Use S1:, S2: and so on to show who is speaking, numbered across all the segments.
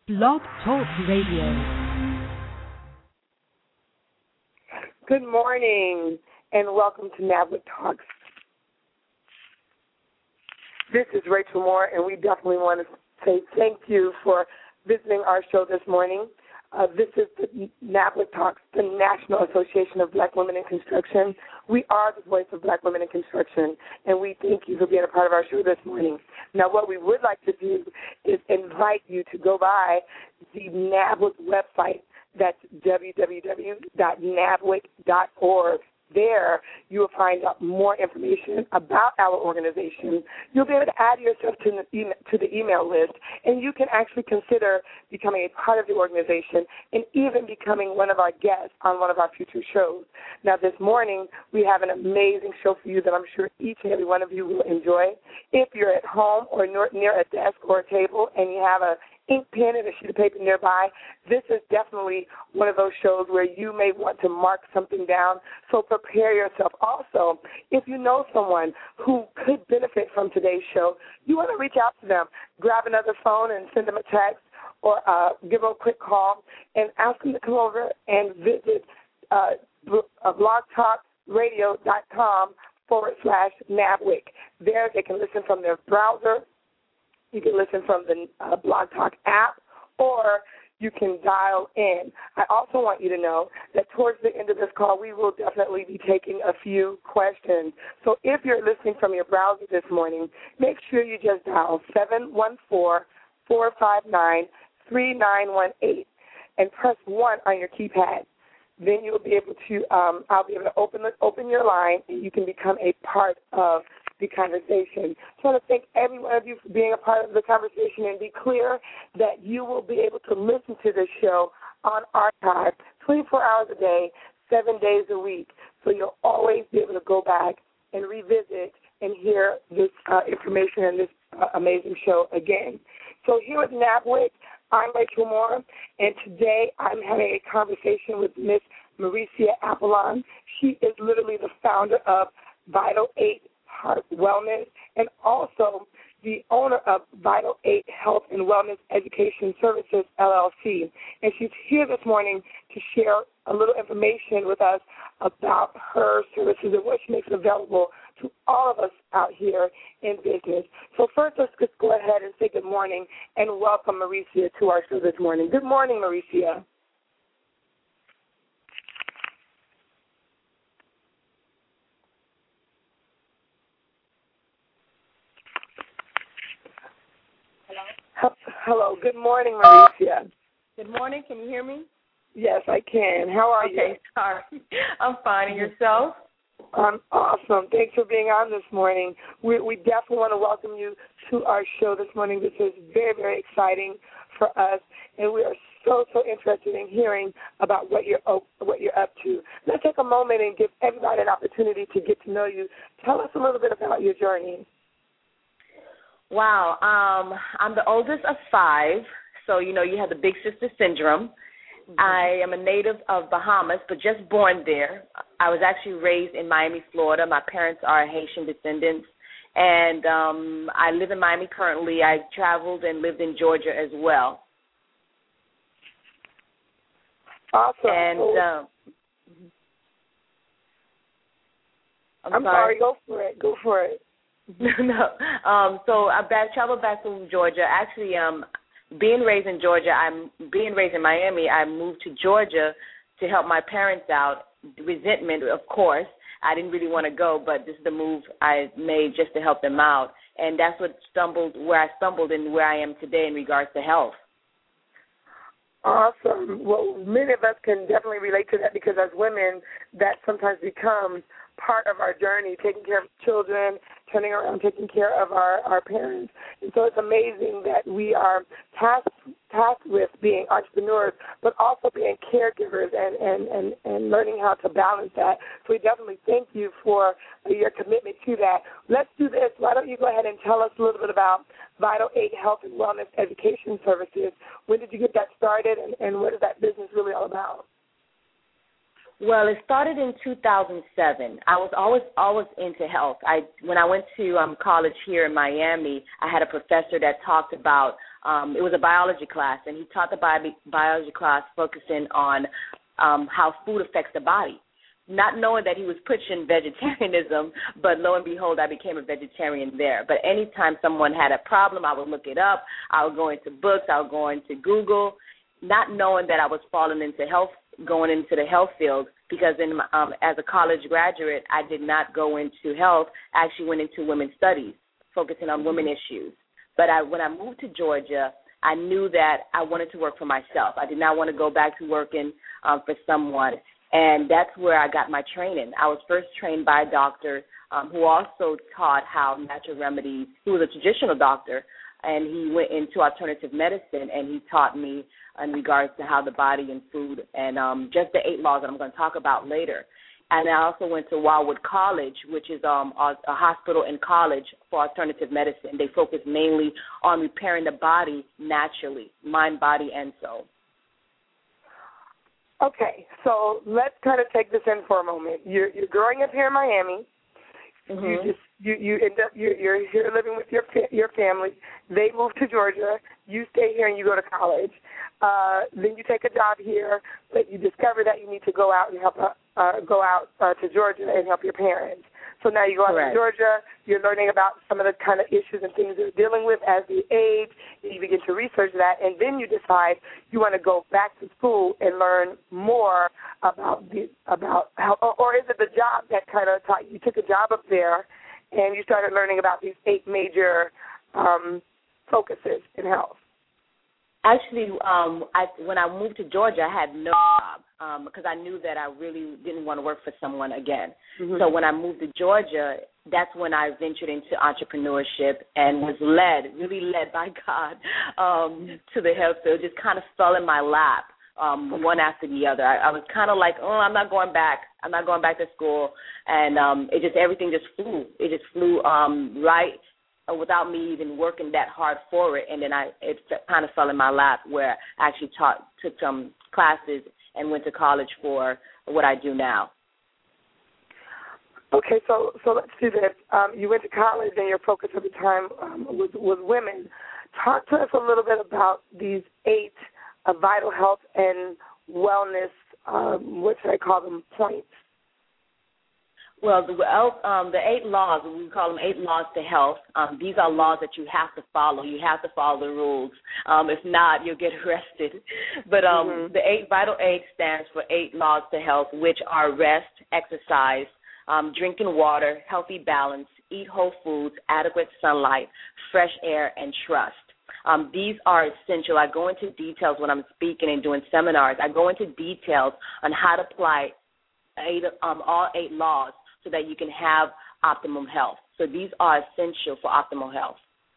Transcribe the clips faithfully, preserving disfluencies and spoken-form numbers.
S1: Blog Talk Radio.
S2: Good morning and welcome to NABWIC Talks. This is Rachel Moore, and we definitely want to say thank you for visiting our show this morning. Uh, this is the NABWIC Talks, the National Association of Black Women in Construction. We are the voice of Black women in construction, and we thank you for being a part of our show this morning. Now, what we would like to do is invite you to go by the NABWIC website. That's w w w dot nabwic dot org. There, you will find out more information about our organization. You'll be able to add yourself to the, email, to the email list, and you can actually consider becoming a part of the organization and even becoming one of our guests on one of our future shows. Now, this morning, we have an amazing show for you that I'm sure each and every one of you will enjoy. If you're at home or near a desk or a table and you have a ink pen and a sheet of paper nearby, this is definitely one of those shows where you may want to mark something down, so prepare yourself. Also, if you know someone who could benefit from today's show, you want to reach out to them. Grab another phone and send them a text or uh, give them a quick call and ask them to come over and visit uh, blogtalkradio.com forward slash NABWIC. There they can listen from their browser. You can listen from the uh, Blog Talk app, or you can dial in. I also want you to know that towards the end of this call, we will definitely be taking a few questions. So if you're listening from your browser this morning, make sure you just dial seven one four, four five nine, three nine one eight and press one on your keypad. Then you'll be able to, um, I'll be able to open, the, open your line, and you can become a part of the conversation. So I want to thank every one of you for being a part of the conversation, and be clear that you will be able to listen to this show on archive twenty-four hours a day, seven days a week. So you'll always be able to go back and revisit and hear this uh, information and this uh, amazing show again. So here at NABWIC, I'm Rachel Moore, and today I'm having a conversation with Miss Mauricia Apollon. She is literally the founder of Vital eight Heart Wellness, and also the owner of Vital eight Health and Wellness Education Services, L L C. And she's here this morning to share a little information with us about her services and what she makes available to all of us out here in business. So first, let's just go ahead and say good morning and welcome Mauricia to our show this morning. Good morning, Mauricia. Hello. Good morning, Mauricia.
S3: Good morning. Can you hear me?
S2: Yes, I can. How are
S3: okay,
S2: you?
S3: Okay, sorry. I'm fine. And yourself?
S2: I'm awesome. Thanks for being on this morning. We, we definitely want to welcome you to our show this morning. This is very, very exciting for us, and we are so, so interested in hearing about what you're what you're up to. Let's take a moment and give everybody an opportunity to get to know you. Tell us a little bit about your journey.
S3: Wow. Um, I'm the oldest of five, so, you know, you have the big sister syndrome. Mm-hmm. I am a native of Bahamas, but just born there. I was actually raised in Miami, Florida. My parents are Haitian descendants, and um, I live in Miami currently. I traveled and lived in Georgia as well.
S2: Awesome.
S3: And uh, I'm,
S2: I'm sorry.
S3: sorry.
S2: Go for it. Go for it.
S3: no. Um, so I back, traveled back to Georgia. Actually, um, being raised in Georgia, I'm being raised in Miami. I moved to Georgia to help my parents out. Resentment, of course. I didn't really want to go, but this is the move I made just to help them out. And that's what stumbled, where I stumbled and where I am today in regards to health.
S2: Awesome. Well, many of us can definitely relate to that, because as women, that sometimes becomes part of our journey, taking care of children, turning around, taking care of our, our parents. And so it's amazing that we are tasked, tasked with being entrepreneurs, but also being caregivers and, and, and, and learning how to balance that. So we definitely thank you for your commitment to that. Let's do this. Why don't you go ahead and tell us a little bit about Vital eight Health and Wellness Education Services. When did you get that started, and, and what is that business really all about?
S3: Well, it started in two thousand seven. I was always always into health. I when I went to um, college here in Miami, I had a professor that talked about Um, it was a biology class, and he taught the bi- biology class focusing on um, how food affects the body. Not knowing that he was pushing vegetarianism, but lo and behold, I became a vegetarian there. But anytime someone had a problem, I would look it up. I would go into books. I would go into Google, not knowing that I was falling into health, going into the health field, because in my, um, as a college graduate, I did not go into health. I actually went into women's studies, focusing on women issues. But I, when I moved to Georgia, I knew that I wanted to work for myself. I did not want to go back to working um, for someone. And that's where I got my training. I was first trained by a doctor um, who also taught how natural remedies, he was a traditional doctor, and he went into alternative medicine, and he taught me in regards to how the body and food and um, just the eight laws that I'm going to talk about later. And I also went to Wildwood College, which is um, a, a hospital and college for alternative medicine. They focus mainly on repairing the body naturally, mind, body, and soul.
S2: Okay, so let's kind of take this in for a moment. You're, you're growing up here in Miami. Mm-hmm. You just you you end up you're, you're here living with your your family. They move to Georgia. You stay here and you go to college. Uh, then you take a job here, but you discover that you need to go out and help uh, uh, go out uh, to Georgia and help your parents. So now you go out to Georgia, you're learning about some of the kind of issues and things you're dealing with as you age, and you begin to research that, and then you decide you want to go back to school and learn more about the about how, or is it the job that kind of taught you? You took a job up there, and you started learning about these eight major um, focuses in health.
S3: Actually, um, I, when I moved to Georgia, I had no job um, because I knew that I really didn't want to work for someone again. Mm-hmm. So when I moved to Georgia, that's when I ventured into entrepreneurship and was led, really led by God, um, to the health field. It just kind of fell in my lap, um, one after the other. I, I was kind of like, oh, I'm not going back. I'm not going back to school. And um, it just, everything just flew. It just flew um, right without me even working that hard for it, and then I it kind of fell in my lap where I actually taught, took some classes and went to college for what I do now.
S2: Okay, so so let's do this. Um, you went to college, and your focus at the time um, was was women. Talk to us a little bit about these eight uh, vital health and wellness. Um, what should I call them? Points.
S3: Well, the, um, the eight laws, we call them eight laws to health. Um, these are laws that you have to follow. You have to follow the rules. Um, if not, you'll get arrested. But um, mm-hmm. the eight vital eight stands for eight laws to health, which are rest, exercise, um, drinking water, healthy balance, eat whole foods, adequate sunlight, fresh air, and trust. Um, these are essential. I go into details when I'm speaking and doing seminars. I go into details on how to apply eight, um, all eight laws, so that you can have optimum health. So these are essential for optimal health.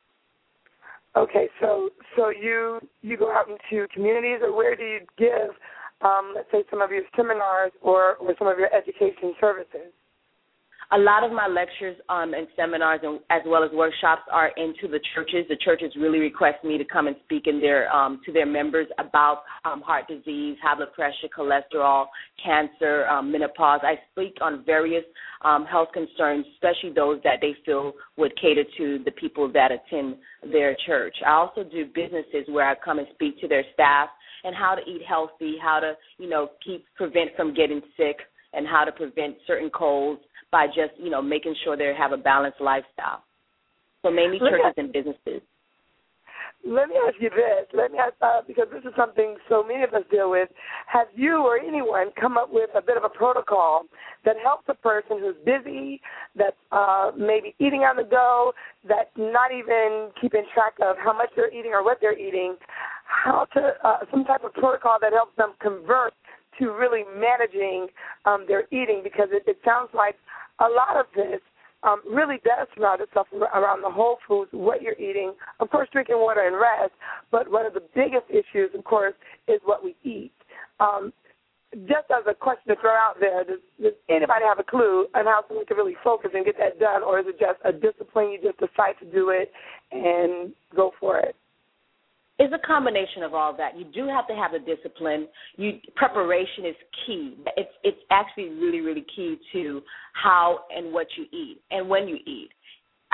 S2: Okay, so so you you go out into communities, or where do you give, um, let's say, some of your seminars or, or some of your education services?
S3: A lot of my lectures um, and seminars, and, as well as workshops, are into the churches. The churches really request me to come and speak in their um, to their members about um, heart disease, high blood pressure, cholesterol, cancer, um, menopause. I speak on various um, health concerns, especially those that they feel would cater to the people that attend their church. I also do businesses where I come and speak to their staff and how to eat healthy, how to, you know, keep prevent from getting sick, and how to prevent certain colds by just, you know, making sure they have a balanced lifestyle. So mainly churches ask, and businesses.
S2: Let me ask you this. Let me ask, uh, because this is something so many of us deal with. Have you or anyone come up with a bit of a protocol that helps a person who's busy, that's uh, maybe eating on the go, that's not even keeping track of how much they're eating or what they're eating, how to, uh, some type of protocol that helps them convert to really managing um, their eating, because it, it sounds like a lot of this um, really does surround itself around the whole foods, what you're eating, of course drinking water and rest, but one of the biggest issues, of course, is what we eat. Um, just as a question to throw out there, does, does anybody have a clue on how someone can really focus and get that done, or is it just a discipline, you just decide to do it and go for it?
S3: It's a combination of all that. You do have to have the discipline. You, preparation is key. It's it's actually really, really key to how and what you eat and when you eat.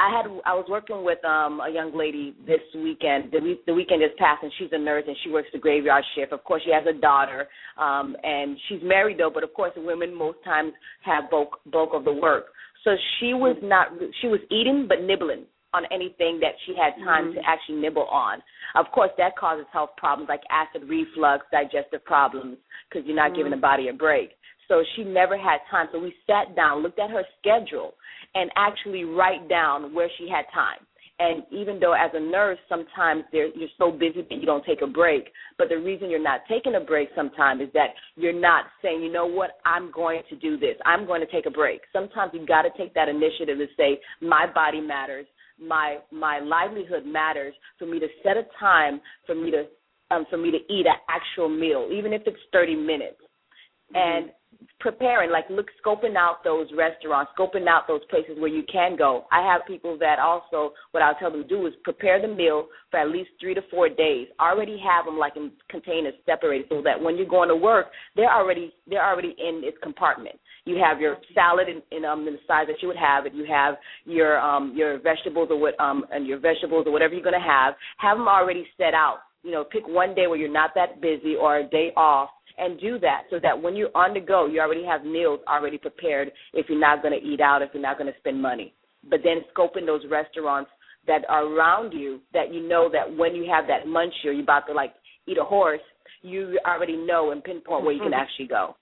S3: I had I was working with um, a young lady this weekend. The, week, the weekend just passed, and she's a nurse, and she works the graveyard shift. Of course, she has a daughter, um, and she's married, though, but, of course, women most times have bulk, bulk of the work. So she was not – she was eating but nibbling on anything that she had time mm-hmm. to actually nibble on. Of course, that causes health problems like acid reflux, digestive problems, because you're not mm-hmm. giving the body a break. So she never had time. So we sat down, looked at her schedule, and actually write down where she had time. And even though as a nurse, sometimes you're so busy that you don't take a break, but the reason you're not taking a break sometimes is that you're not saying, you know what, I'm going to do this. I'm going to take a break. Sometimes you've got to take that initiative to say, my body matters. My my livelihood matters for me to set a time for me to um, for me to eat an actual meal, even if it's thirty minutes. Mm-hmm. And preparing, like look, scoping out those restaurants, scoping out those places where you can go. I have people that also, what I'll tell them to do is prepare the meal for at least three to four days. Already have them like in containers separated so that when you're going to work, they're already they're already in its compartment. You have your salad in, in, um, in the size that you would have it. You have your um, your vegetables or what um, and your vegetables or whatever you're going to have. Have them already set out. You know, pick one day where you're not that busy or a day off. And do that so that when you're on the go, you already have meals already prepared if you're not going to eat out, if you're not going to spend money. But then scoping those restaurants that are around you that you know that when you have that munch or you're about to, like, eat a horse, you already know and pinpoint where you can actually go.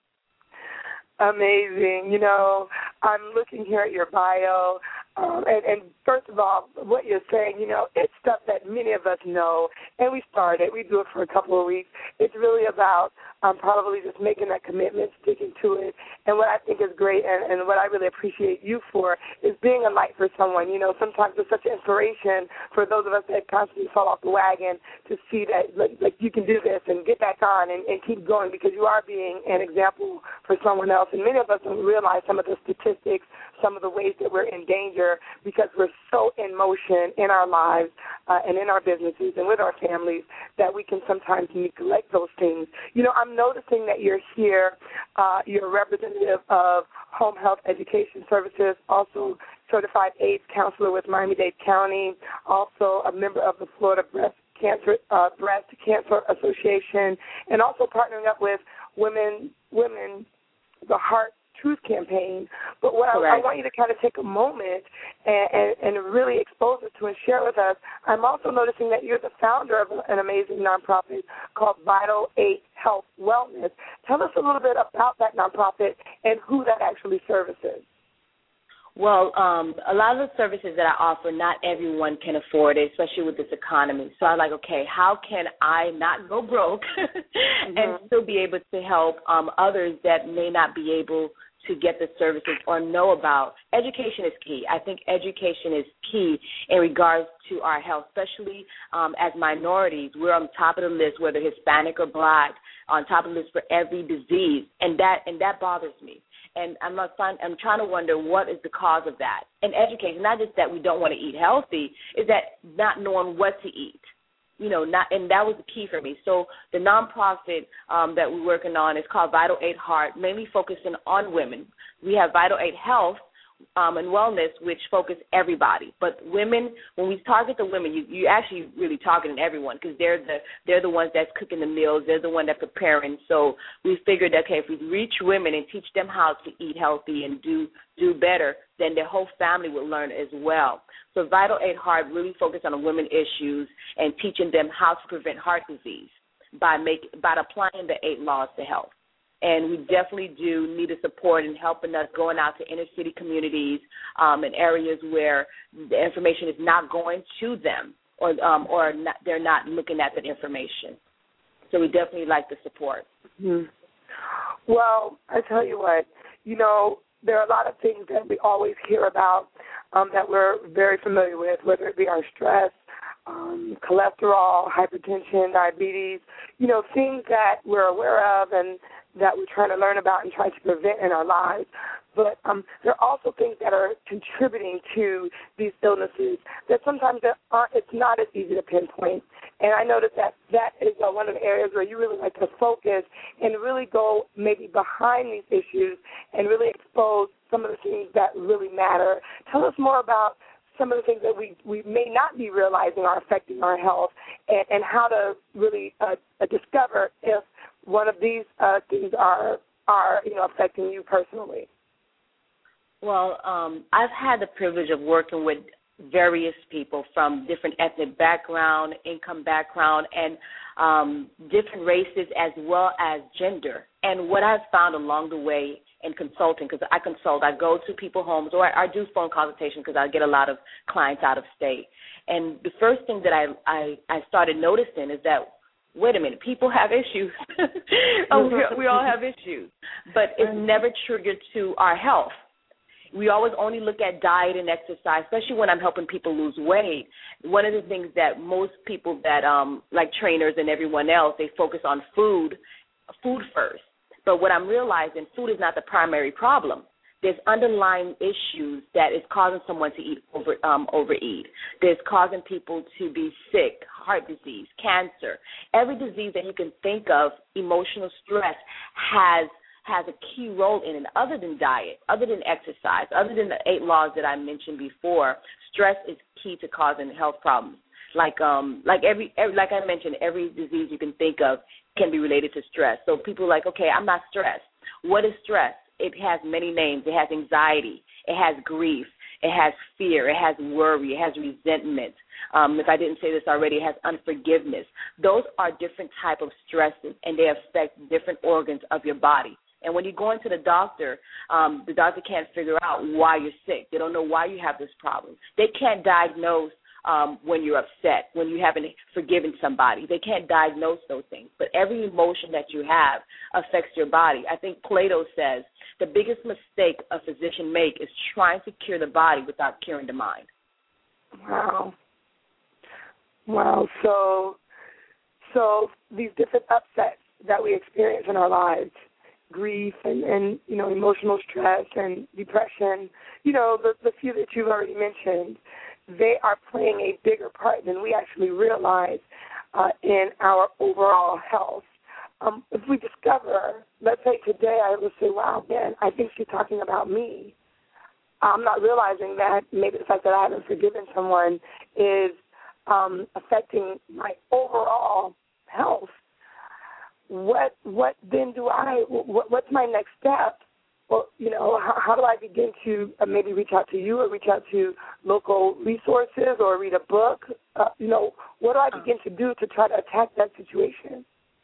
S2: Amazing. You know, I'm looking here at your bio, um, and, and first of all, what you're saying, you know, it's stuff that many of us know, and we started. We do it for a couple of weeks. It's really about um, probably just making that commitment, sticking to it. And what I think is great and, and what I really appreciate you for is being a light for someone. You know, sometimes it's such an inspiration for those of us that constantly fall off the wagon to see that, like, like you can do this and get back on and, and keep going because you are being an example for someone else. And many of us don't realize some of the statistics, some of the ways that we're in danger because we're so in motion in our lives uh, and in our businesses and with our families that we can sometimes neglect those things. You know, I'm noticing that you're here. Uh, you're a representative of Home Health Education Services, also certified AIDS counselor with Miami-Dade County, also a member of the Florida Breast Cancer uh, Breast Cancer Association, and also partnering up with Women Women the Heart Truth Campaign. But what I, I want you to kind of take a moment and, and, and really expose us to and share with us, I'm also noticing that you're the founder of an amazing nonprofit called Vital eight Health Wellness. Tell us a little bit about that nonprofit and who that actually services.
S3: Well, um, a lot of the services that I offer, not everyone can afford it, especially with this economy. So I'm like, okay, how can I not go broke mm-hmm. and still be able to help um, others that may not be able to get the services or know about? Education is key. I think education is key in regards to our health, especially um, as minorities. We're on top of the list, whether Hispanic or Black, on top of the list for every disease, and that and that bothers me. And I'm not find, I'm trying to wonder what is the cause of that. And education, not just that we don't want to eat healthy, is that not knowing what to eat. You know, not, and that was the key for me. So the nonprofit um, that we're working on is called Vital eight Heart, mainly focusing on women. We have Vital eight Health um, and Wellness, which focus everybody. But women, when we target the women, you you actually really targeting everyone because they're the they're the ones that's cooking the meals, they're the one that's preparing. So we figured, okay, if we reach women and teach them how to eat healthy and do do better, then their whole family will learn as well. So Vital eight Heart really focus on the women issues and teaching them how to prevent heart disease by make by applying the eight laws to health. And we definitely do need a support in helping us going out to inner city communities um, and areas where the information is not going to them or um, or not, they're not looking at that information. So we definitely like the support.
S2: Mm-hmm. Well, I tell you what, you know, there are a lot of things that we always hear about um, that we're very familiar with, whether it be our stress, um, cholesterol, hypertension, diabetes, you know, things that we're aware of and that we're trying to learn about and trying to prevent in our lives. But um, there are also things that are contributing to these illnesses that sometimes aren't, it's not as easy to pinpoint. And I noticed that that is uh, one of the areas where you really like to focus and really go maybe behind these issues and really expose some of the things that really matter. Tell us more about some of the things that we, we may not be realizing are affecting our health, and, and how to really uh, uh, discover if one of these uh, things are, are, you know, affecting you personally?
S3: Well, um, I've had the privilege of working with various people from different ethnic background, income background, and um, different races as well as gender. And what I've found along the way in consulting, because I consult, I go to people's homes, or I, I do phone consultation because I get a lot of clients out of state. And the first thing that I, I, I started noticing is that, wait a minute, people have issues. oh, we, we all have issues. But it's never triggered to our health. We always only look at diet and exercise, especially when I'm helping people lose weight. One of the things that most people that, um, like trainers and everyone else, they focus on food, food first. But what I'm realizing, food is not the primary problem. There's underlying issues that is causing someone to eat over, um, overeat. There's causing people to be sick, heart disease, cancer. Every disease that you can think of, emotional stress, has has a key role in it. Other than diet, other than exercise, other than the eight laws that I mentioned before, stress is key to causing health problems. Like um, like every, every like I mentioned, every disease you can think of can be related to stress. So people are like, okay, I'm not stressed. What is stress? It has many names. It has anxiety. It has grief. It has fear. It has worry. It has resentment. Um, if I didn't say this already, it has unforgiveness. Those are different type of stresses, and they affect different organs of your body. And when you go into the doctor, um, the doctor can't figure out why you're sick. They don't know why you have this problem. They can't diagnose um, when you're upset, when you haven't forgiven somebody. They can't diagnose those things. But every emotion that you have affects your body. I think Plato says the biggest mistake a physician makes is trying to cure the body without curing the mind.
S2: Wow. Wow. So, so these different upsets that we experience in our lives, grief and, and, you know, emotional stress and depression, you know, the, the few that you've already mentioned, they are playing a bigger part than we actually realize uh, in our overall health. Um, if we discover, let's say today I would say, wow, man, I think she's talking about me. I'm not realizing that maybe the fact that I haven't forgiven someone is um, affecting my overall health. What what then do I, what, what's my next step? Well, you know, how, how do I begin to uh, maybe reach out to you or reach out to local resources or read a book? Uh, you know, what do I begin to do to try to attack that situation?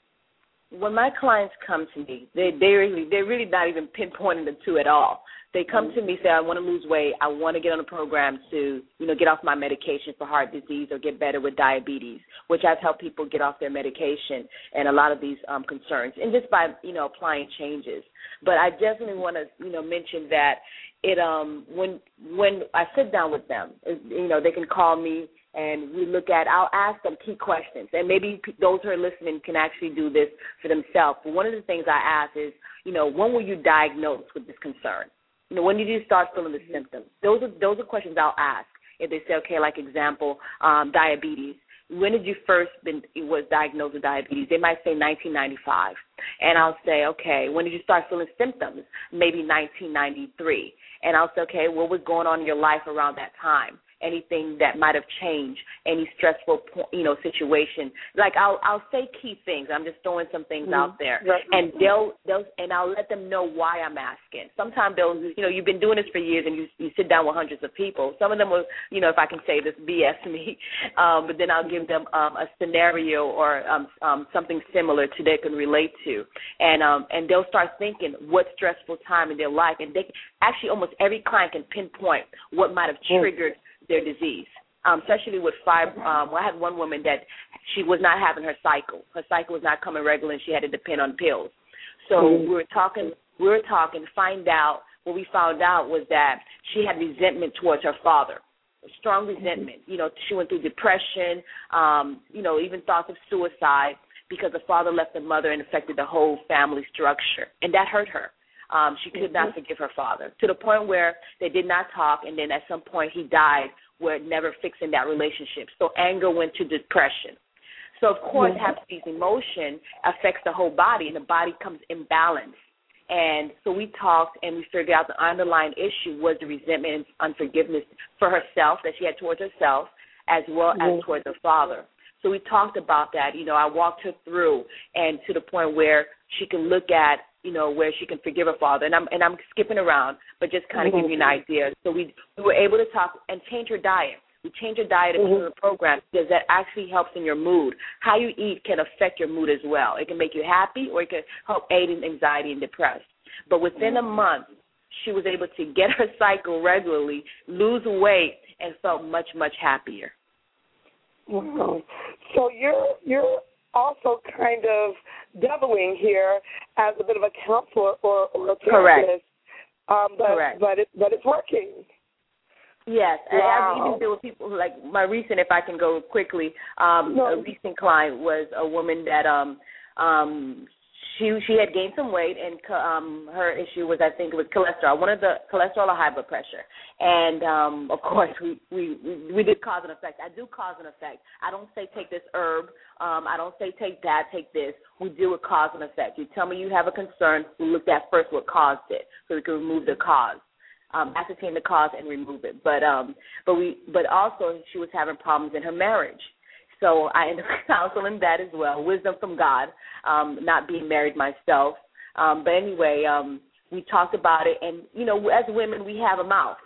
S3: When my clients come to me, they they really they're really not even pinpointing the two at all. They come to me, say, I want to lose weight. I want to get on a program to, you know, get off my medication for heart disease or get better with diabetes, which I've helped people get off their medication and a lot of these um, concerns, and just by, you know, applying changes. But I definitely want to, you know, mention that it um when when I sit down with them, you know, they can call me and we look at, I'll ask them key questions, and maybe those who are listening can actually do this for themselves. But one of the things I ask is, you know, when were you diagnosed with this concern? You know, when did you start feeling the symptoms? Those are those are questions I'll ask. If they say, okay, like example, um, diabetes. When did you first been was diagnosed with diabetes? They might say nineteen ninety-five, and I'll say, okay, when did you start feeling symptoms? Maybe nineteen ninety-three, and I'll say, okay, what was going on in your life around that time? Anything that might have changed, any stressful, you know, situation. Like I'll I'll say key things. I'm just throwing some things mm-hmm. out there, right. and they'll they'll and I'll let them know why I'm asking. Sometimes they'll, you know, you've been doing this for years, and you you sit down with hundreds of people. Some of them will, you know, if I can say this, B S me, um, but then I'll give them um, a scenario or um, um, something similar to they can relate to, and um, and they'll start thinking what stressful time in their life, and they actually almost every client can pinpoint what might have triggered their disease, um, especially with fibro. Um, well, I had one woman that she was not having her cycle. Her cycle was not coming regular, and she had to depend on pills. So mm-hmm. we were talking, we were talking, find out, what we found out was that she had resentment towards her father, strong resentment. Mm-hmm. You know, she went through depression, um, you know, even thoughts of suicide because the father left the mother and affected the whole family structure, and that hurt her. Um, she could not forgive her father, to the point where they did not talk, and then at some point he died, where never fixing that relationship. So anger went to depression. So, of course, mm-hmm. having these emotions affects the whole body, and the body comes imbalanced. And so we talked, and we figured out the underlying issue was the resentment and unforgiveness for herself that she had towards herself, as well mm-hmm. as towards her father. So we talked about that. You know, I walked her through, and to the point where she can look at, you know, where she can forgive her father. And I'm and I'm skipping around, but just kind of mm-hmm. give you an idea. So we we were able to talk and change her diet. We change your diet mm-hmm. in the program because that actually helps in your mood. How you eat can affect your mood as well. It can make you happy, or it can help aid in anxiety and depressed. But within a month, she was able to get her cycle regularly, lose weight, and felt much, much happier.
S2: Wow. So you're you're also kind of doubling here as a bit of a counselor or, or a therapist.
S3: Correct.
S2: Um, but,
S3: Correct.
S2: But, it, but it's working.
S3: Yes,
S2: wow.
S3: and I've even dealt with people who, like my recent, if I can go quickly, um,
S2: no.
S3: a recent client was a woman that um, um, she she had gained some weight, and um, her issue was, I think it was cholesterol, one of the cholesterol or high blood pressure. And, um, of course, we, we, we did cause and effect. I do cause and effect. I don't say take this herb. Um, I don't say take that, take this. We do a cause and effect. You tell me you have a concern, we looked at first what caused it so we can remove the cause. Um, ascertain the cause and remove it. But um, but we but also she was having problems in her marriage. So I ended up counseling that as well. Wisdom from God, um, not being married myself. Um, but anyway, um, we talked about it, and you know, as women, we have a mouth.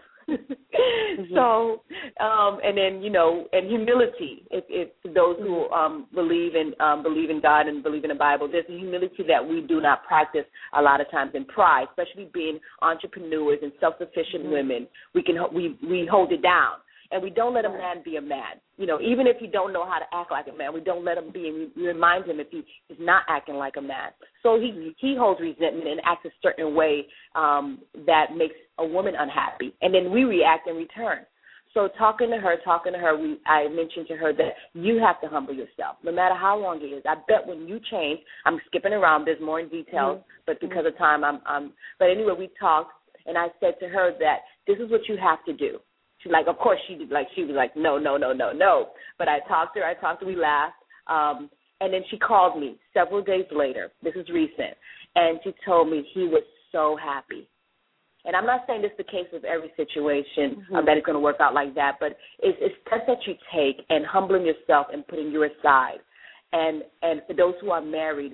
S3: mm-hmm. So, um, and then you know, and humility. If, if those who um, believe in um, believe in God and believe in the Bible, there's a humility that we do not practice a lot of times in pride, especially being entrepreneurs and self-sufficient mm-hmm. women. We can we we hold it down. And we don't let a man be a man. You know, even if he don't know how to act like a man, we don't let him be, and we remind him if he is not acting like a man. So he he holds resentment and acts a certain way um, that makes a woman unhappy, and then we react in return. So talking to her, talking to her, we, I mentioned to her that you have to humble yourself, no matter how long it is. I bet when you change, I'm skipping around. There's more in details, mm-hmm. but because of time, I'm, I'm. But anyway, we talked, and I said to her that this is what you have to do. She like, of course, she did, like she was like, no, no, no, no, no. But I talked to her. I talked to her. We laughed. Um, and then she called me several days later. This is recent. And she told me he was so happy. And I'm not saying this is the case with every situation mm-hmm. um, that it's going to work out like that, but it's, it's steps that you take and humbling yourself and putting you aside. And and for those who are married,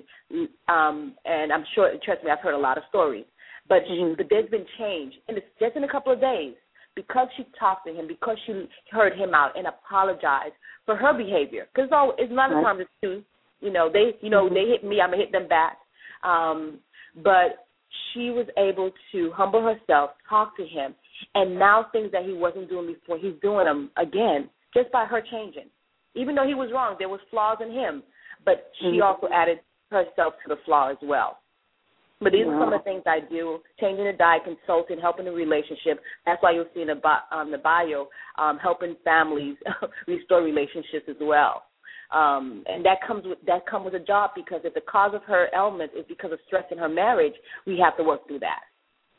S3: um, and I'm sure, trust me, I've heard a lot of stories, but, mm-hmm. she, but there's been change, and it's just in a couple of days. Because she talked to him, because she heard him out and apologized for her behavior. Because it's not a time to two. You know, they you know, mm-hmm. they hit me, I'm going to hit them back. Um, but she was able to humble herself, talk to him, and now things that he wasn't doing before, he's doing them again just by her changing. Even though he was wrong, there was flaws in him, but she mm-hmm. also added herself to the flaw as well. But these wow. are some of the things I do, changing the diet, consulting, helping the relationship. That's why you'll see in the, bi- um, the bio, um, helping families restore relationships as well. Um, and that comes with that comes with a job, because if the cause of her ailment is because of stress in her marriage, we have to work through that.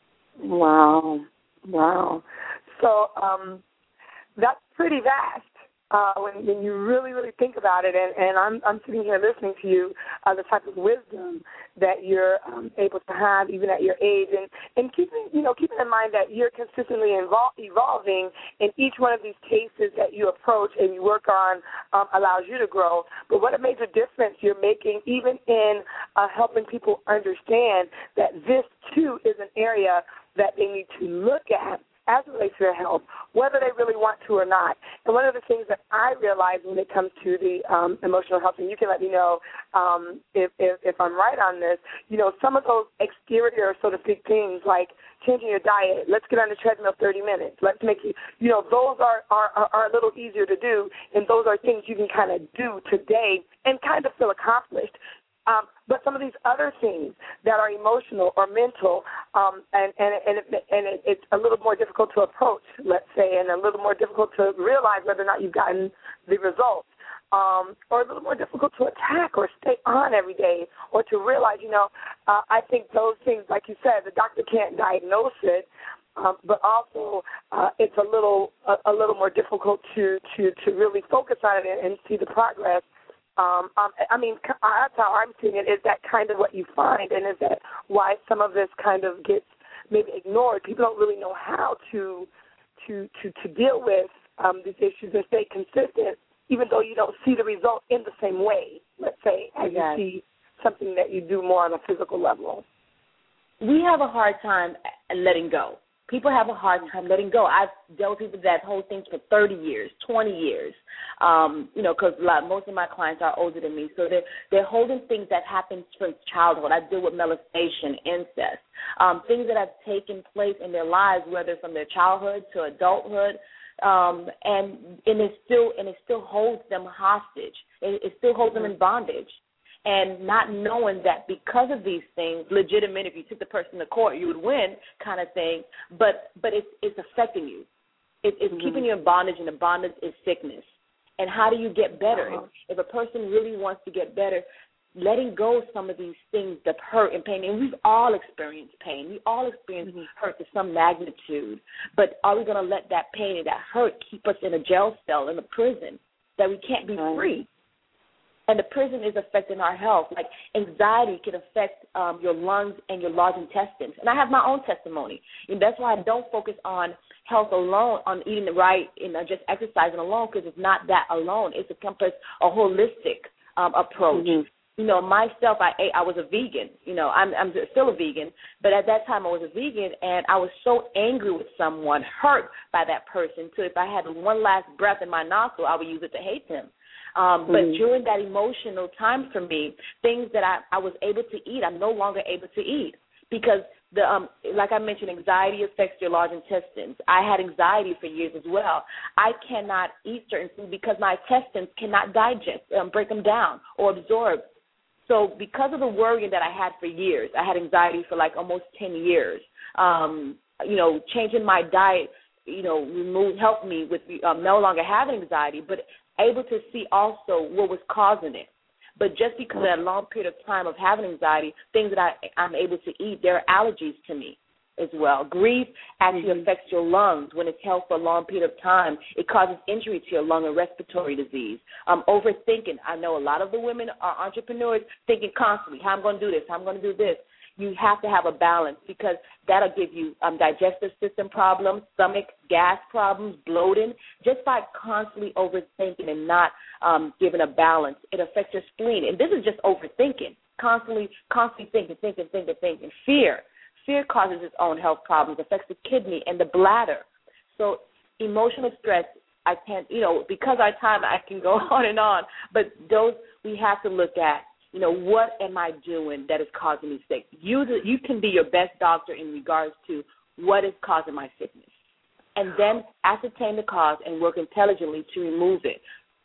S2: Wow. Wow. So um, that's pretty vast. Uh, when, when you really, really think about it, and, and I'm, I'm sitting here listening to you, uh, the type of wisdom that you're um, able to have even at your age, and, and keeping, you know, keeping in mind that you're consistently invol- evolving in each one of these cases that you approach and you work on um, allows you to grow. But what a major difference you're making even in uh, helping people understand that this, too, is an area that they need to look at as it relates to their health, whether they really want to or not. And one of the things that I realize when it comes to the um, emotional health, and you can let me know um, if, if, if I'm right on this, you know, some of those exterior, so to speak, things like changing your diet, let's get on the treadmill thirty minutes, let's make you, you know, those are, are, are a little easier to do, and those are things you can kind of do today and kind of feel accomplished. Um, but some of these other things that are emotional or mental, um, and and and, it, and it, it's a little more difficult to approach, let's say, and a little more difficult to realize whether or not you've gotten the results, um, or a little more difficult to attack or stay on every day, or to realize, you know, uh, I think those things, like you said, the doctor can't diagnose it. Um, but also, uh, it's a little a, a little more difficult to, to, to really focus on it and, and see the progress. Um, um, I mean, that's how I'm seeing it. Is that kind of what you find, and is that why some of this kind of gets maybe ignored? People don't really know how to to to, to deal with um, these issues and stay consistent, even though you don't see the result in the same way, let's say, as
S3: yes.
S2: you see something that you do more on a physical level.
S3: We have a hard time letting go. People have a hard time letting go. I've dealt with people that hold things for thirty years, twenty years, um, you know, because most of my clients are older than me. So they're, they're holding things that happened from childhood. I deal with molestation, incest, um, things that have taken place in their lives, whether from their childhood to adulthood, um, and, and, it still, and it still holds them hostage. It, it still holds them in bondage. And not knowing that because of these things, legitimate, if you took the person to court, you would win kind of thing, but but it's, it's affecting you. It, it's mm-hmm. keeping you in bondage, and the bondage is sickness. And how do you get better? Uh-huh. If, if a person really wants to get better, letting go of some of these things that hurt and pain, and we've all experienced pain. We all experience mm-hmm. hurt to some magnitude, but are we going to let that pain and that hurt keep us in a jail cell, in a prison, that we can't be right. free? And the prison is affecting our health. Like anxiety can affect um, your lungs and your large intestines. And I have my own testimony. And that's why I don't focus on health alone, on eating the right, and uh, just exercising alone, because it's not that alone. It's a compass, a holistic um, approach. Mm-hmm. You know, myself, I ate, I was a vegan. You know, I'm, I'm still a vegan. But at that time, I was a vegan, and I was so angry with someone, hurt by that person, so if I had one last breath in my nostril, I would use it to hate them. Um, but mm-hmm. during that emotional time for me, things that I, I was able to eat, I'm no longer able to eat because, the um, like I mentioned, anxiety affects your large intestines. I had anxiety for years as well. I cannot eat certain foods because my intestines cannot digest, um, break them down or absorb. So because of the worrying that I had for years, I had anxiety for like almost ten years, um, you know, changing my diet, you know, remove, helped me with um, no longer having anxiety, but able to see also what was causing it. But just because of that long period of time of having anxiety, things that I, I'm able to eat, there are allergies to me as well. Grief actually mm-hmm. affects your lungs when it's held for a long period of time. It causes injury to your lung and respiratory disease. Um, overthinking. I know a lot of the women are entrepreneurs thinking constantly, how I'm going to do this, how I'm going to do this. You have to have a balance because that'll give you um, digestive system problems, stomach, gas problems, bloating, just by constantly overthinking and not um, giving a balance. It affects your spleen. And this is just overthinking, constantly, constantly thinking, thinking, thinking, thinking. Fear. Fear causes its own health problems, affects the kidney and the bladder. So emotional stress, I can't, you know, because our time, I can go on and on, but those we have to look at. You know, what am I doing that is causing me sick? You you can be your best doctor in regards to what is causing my sickness. And then ascertain the cause and work intelligently to remove it.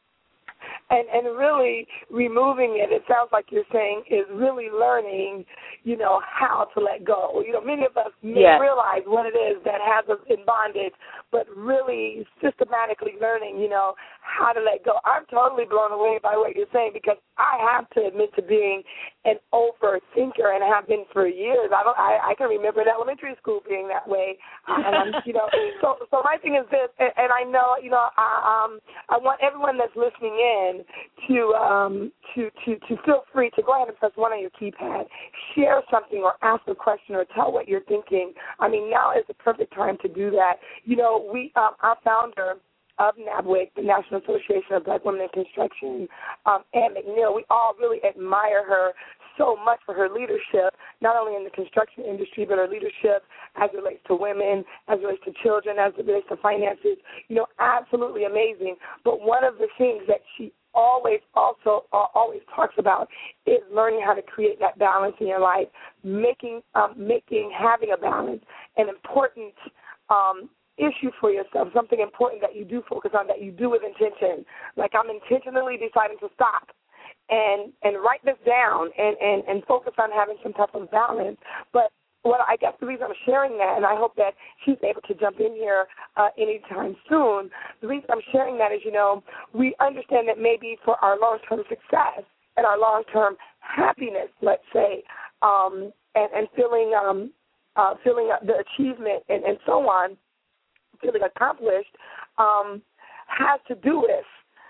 S2: And and really removing it, it sounds like you're saying, is really learning, you know, how to let go. You know, many of us may
S3: yes.
S2: realize what it is that has us in bondage, but really systematically learning, you know, how to let go. I'm totally blown away by what you're saying because I have to admit to being an overthinker and have been for years. I don't. I, I can remember in elementary school being that way. And I'm, you know, so so my thing is this, and, and I know, you know, I, um, I want everyone that's listening in to um to, to to feel free to go ahead and press one on your keypad, share something or ask a question or tell what you're thinking. I mean, now is the perfect time to do that. You know, we um, our founder of NABWIC, the National Association of Black Women in Construction, um, Ann McNeil, we all really admire her so much for her leadership, not only in the construction industry, but her leadership as it relates to women, as it relates to children, as it relates to finances. You know, absolutely amazing. But one of the things that she always also uh, always talks about is learning how to create that balance in your life, making um, making having a balance an important um, issue for yourself, something important that you do focus on, that you do with intention. Like I'm intentionally deciding to stop and and write this down and, and, and focus on having some type of balance. But what I guess the reason I'm sharing that, and I hope that she's able to jump in here uh, anytime soon, the reason I'm sharing that is, you know, we understand that maybe for our long-term success and our long-term happiness, let's say, um, and, and feeling um, uh, feeling the achievement and, and so on, feeling accomplished, um, has to do with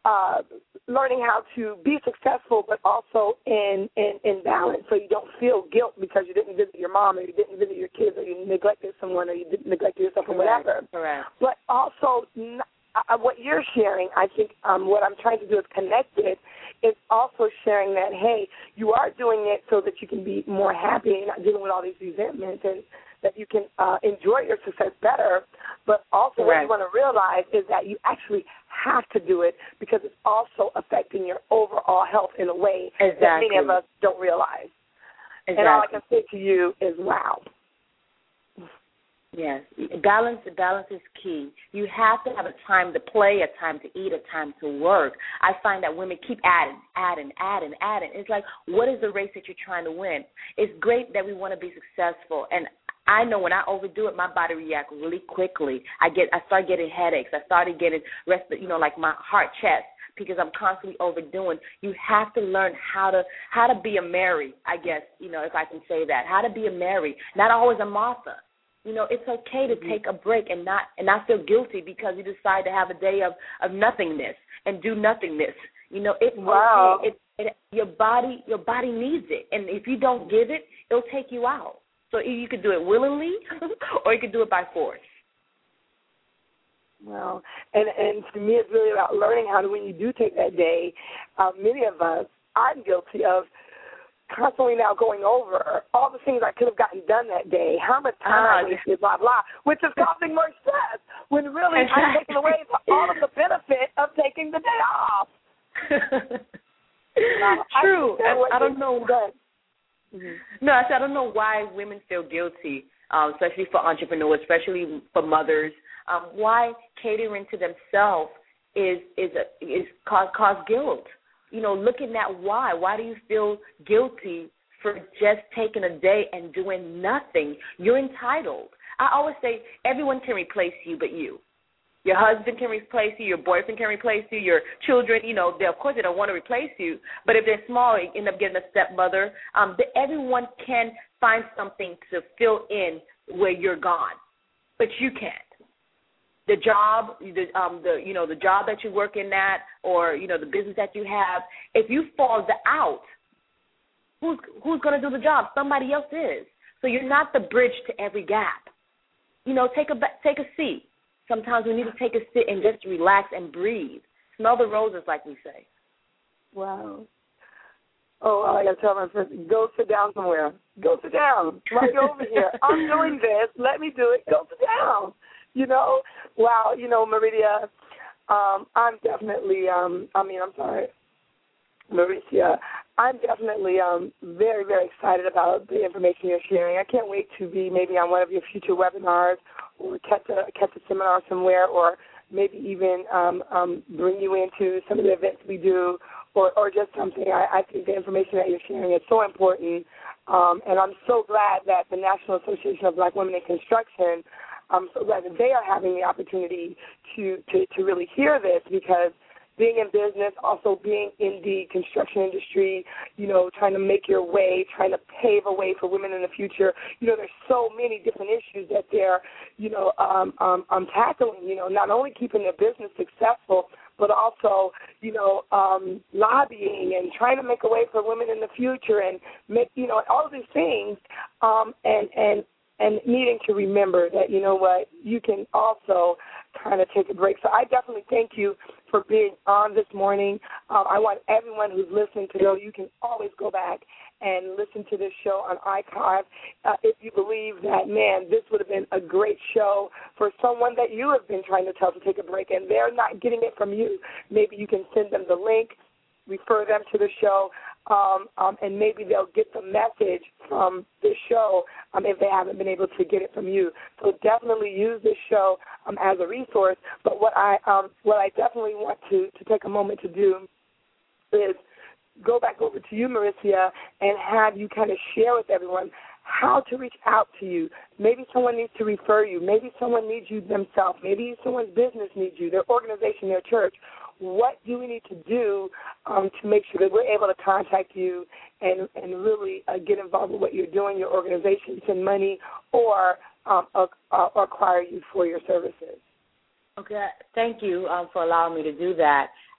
S2: uh, learning how to be successful, but also in, in, in balance, so you don't feel guilt because you didn't visit your mom or you didn't visit your kids or you neglected someone or you didn't neglect yourself or whatever.
S3: Correct.
S2: But also, uh, what you're sharing, I think um, what I'm trying to do is connect it, is also sharing that, hey, you are doing it so that you can be more happy and not dealing with all these resentments, and that you can uh, enjoy your success better. But also
S3: Correct.
S2: what you want to realize is that you actually have to do it because it's also affecting your overall health in a way
S3: exactly.
S2: that many of us don't realize.
S3: Exactly.
S2: And all I can say to you is, wow.
S3: Yes, balance. Balance is key. You have to have a time to play, a time to eat, a time to work. I find that women keep adding, adding, adding, adding. It's like, what is the race that you're trying to win? It's great that we want to be successful, and I know when I overdo it, my body reacts really quickly. I get, I start getting headaches. I started getting rest, you know, like my heart, chest, because I'm constantly overdoing. You have to learn how to how to be a Mary, I guess, you know, if I can say that. How to be a Mary, not always a Martha. You know, it's okay to take a break and not and not feel guilty because you decide to have a day of, of nothingness and do nothingness. You know, it's
S2: wow.
S3: okay. It, it, your body your body needs it, and if you don't give it, it'll take you out. So you could do it willingly, or you could do it by force.
S2: Well, and and to me, it's really about learning how to, when you do take that day. Uh, many of us, I'm guilty of constantly now going over all the things I could have gotten done that day, how much time I wasted, blah, blah, which is causing more stress when really I'm taking away all of the benefit of taking the day off. uh,
S3: True.
S2: I,
S3: I, I don't know.
S2: Mm-hmm.
S3: No, I said I don't know why women feel guilty, um, especially for entrepreneurs, especially for mothers. Um, why catering to themselves is is a, is cause cause guilt. You know, looking at why. Why do you feel guilty for just taking a day and doing nothing? You're entitled. I always say everyone can replace you but you. Your husband can replace you. Your boyfriend can replace you. Your children, you know, they, of course they don't want to replace you. But if they're small, you end up getting a stepmother. Um, but everyone can find something to fill in where you're gone, but you can't. The job, the um, the you know, the job that you're working at, or you know, the business that you have. If you fall out, who's who's going to do the job? Somebody else is. So you're not the bridge to every gap. You know, take a take a seat. Sometimes we need to take a sit and just relax and breathe. Smell the roses, like we say.
S2: Wow. Oh, I got to tell my friend, go sit down somewhere. Go sit down. Right over here. I'm doing this. Let me do it. Go sit down. You know? Wow. You know, Meridia, um, I'm definitely, um, I mean, I'm sorry, Mauricia, I'm definitely um, very, very excited about the information you're sharing. I can't wait to be maybe on one of your future webinars or catch a, catch a seminar somewhere, or maybe even um, um, bring you into some of the events we do, or, or just something. I, I think the information that you're sharing is so important, um, and I'm so glad that the National Association of Black Women in Construction, I'm so glad that they are having the opportunity to, to, to really hear this, because being in business, also being in the construction industry, you know, trying to make your way, trying to pave a way for women in the future, you know, there's so many different issues that they're, you know, um, um, um, tackling, you know, not only keeping their business successful, but also, you know, um, lobbying and trying to make a way for women in the future and make, you know, all of these things, um, and, and, and needing to remember that, you know what, you can also kind of take a break. So I definitely thank you for being on this morning. Um, I want everyone who's listening to know you can always go back and listen to this show on iCarve uh, if you believe that, man, this would have been a great show for someone that you have been trying to tell to take a break, and they're not getting it from you. Maybe you can send them the link, refer them to the show, um, um, and maybe they'll get the message from this show um, if they haven't been able to get it from you. So definitely use this show um, as a resource. But what I um, what I definitely want to, to take a moment to do is go back over to you, Mauricia, and have you kind of share with everyone how to reach out to you. Maybe someone needs to refer you. Maybe someone needs you themselves. Maybe someone's business needs you, their organization, their church. What do we need to do um, to make sure that we're able to contact you and, and really uh, get involved with what you're doing, your organization, send money, or um, uh, uh, acquire you for your services?
S3: Okay, thank you um, for allowing me to do that.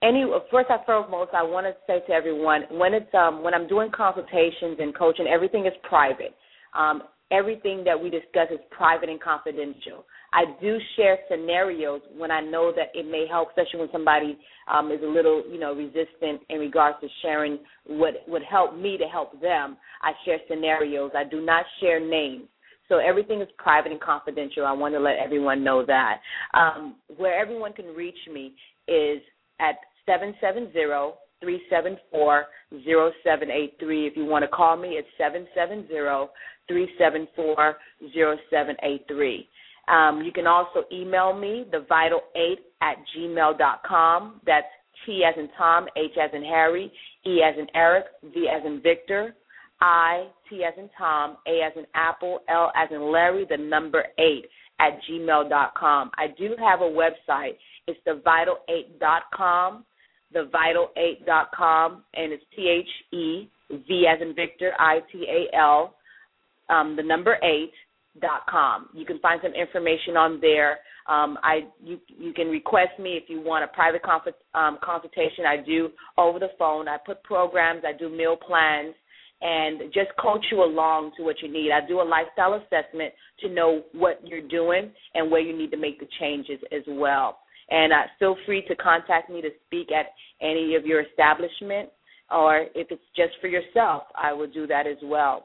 S3: any first and foremost, I want to say to everyone, when it's um, when I'm doing consultations and coaching, everything is private. Um, everything that we discuss is private and confidential. I do share scenarios when I know that it may help, especially when somebody um, is a little, you know, resistant in regards to sharing what would help me to help them. I share scenarios. I do not share names. So everything is private and confidential. I want to let everyone know that. Um, where everyone can reach me is at seven seven zero, three seven four, zero seven eight three. If you want to call me, it's seven seven zero, three seven four, zero seven eight three. Um, you can also email me, the vital eight at gmail dot com. That's T as in Tom, H as in Harry, E as in Eric, V as in Victor, I, T as in Tom, A as in Apple, L as in Larry, the number eight at gmail dot com. I do have a website. It's the vital eight dot com, the vital eight dot com, and it's T H E, V as in Victor, I T A L, um, the number eight dot com. You can find some information on there. Um, I you you can request me if you want a private consult, um, consultation. I do over the phone. I put programs. I do meal plans, and just coach you along to what you need. I do a lifestyle assessment to know what you're doing and where you need to make the changes as well. And uh, feel free to contact me to speak at any of your establishment, or if it's just for yourself, I will do that as well.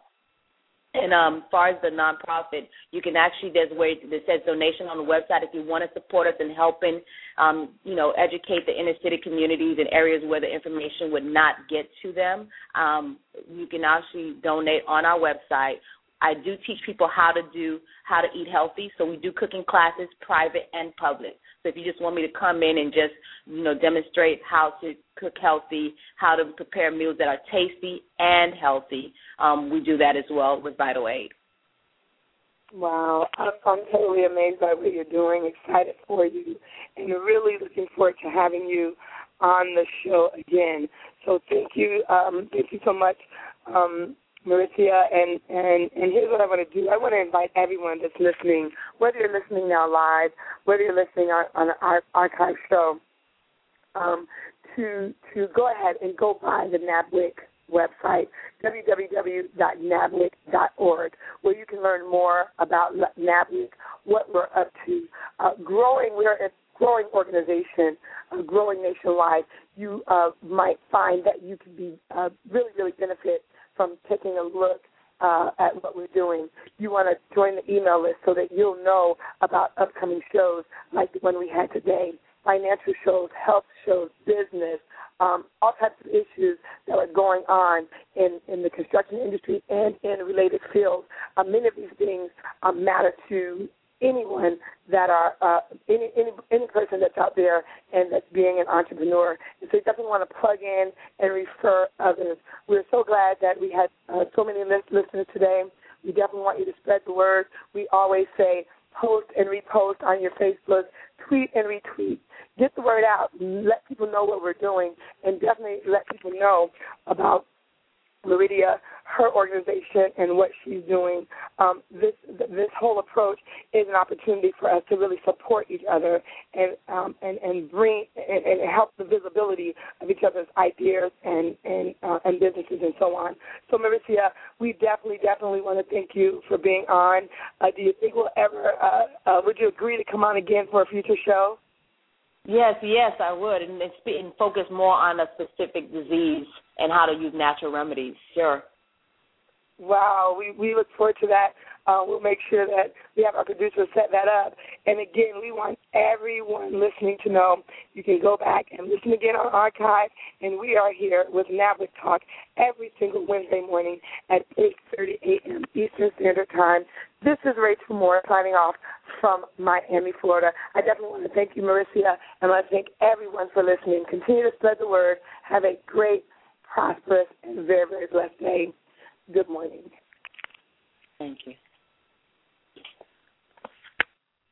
S3: And um, as far as the nonprofit, you can actually, there's a way that says donation on the website if you want to support us in helping, um, you know, educate the inner city communities in areas where the information would not get to them. Um, you can actually donate on our website. I do teach people how to do, how to eat healthy. So we do cooking classes, private and public. So if you just want me to come in and just, you know, demonstrate how to cook healthy, how to prepare meals that are tasty and healthy, um, we do that as well with Vital Aid.
S2: Wow. I'm, I'm totally amazed by what you're doing, excited for you, and really looking forward to having you on the show again. So thank you. Um, thank you so much, um, Maurizia, and, and, and here's what I want to do. I want to invite everyone that's listening, whether you're listening now live, whether you're listening on, on our archive show, um, to to go ahead and go by the NABWIC website, w w w dot nabwic dot org, where you can learn more about NABWIC, what we're up to. Uh, growing, we're a growing organization, uh, growing nationwide. You uh, might find that you can be uh, really, really benefit from taking a look uh, at what we're doing. You want to join the email list so that you'll know about upcoming shows like the one we had today, financial shows, health shows, business, um, all types of issues that are going on in, in the construction industry and in related fields. Uh, many of these things uh, matter to anyone that are uh, any, any any person that's out there and that's being an entrepreneur. And so you definitely want to plug in and refer others. We're so glad that we had uh, so many listeners today. We definitely want you to spread the word. We always say post and repost on your Facebook, tweet and retweet. Get the word out. Let people know what we're doing, and definitely let people know about Maurizia, her organization, and what she's doing. Um, this this whole approach is an opportunity for us to really support each other and um, and, and bring and, and help the visibility of each other's ideas and and, uh, and businesses and so on. So, Maurizia, we definitely, definitely want to thank you for being on. Uh, do you think we'll ever, uh, uh, would you agree to come on again for a future show?
S3: Yes, yes, I would, and, and focus more on a specific disease and how to use natural remedies. Sure.
S2: Wow, we, we look forward to that. Uh, we'll make sure that we have our producers set that up. And, again, we want everyone listening to know you can go back and listen again on archive, and we are here with NABWIC Talk every single Wednesday morning at eight thirty a.m. Eastern Standard Time. This is Rachel Moore signing off from Miami, Florida. I definitely want to thank you, Maurizia, and I want to thank everyone for listening. Continue to spread the word. Have a great, prosperous, and very, very blessed day. Good morning.
S3: Thank you.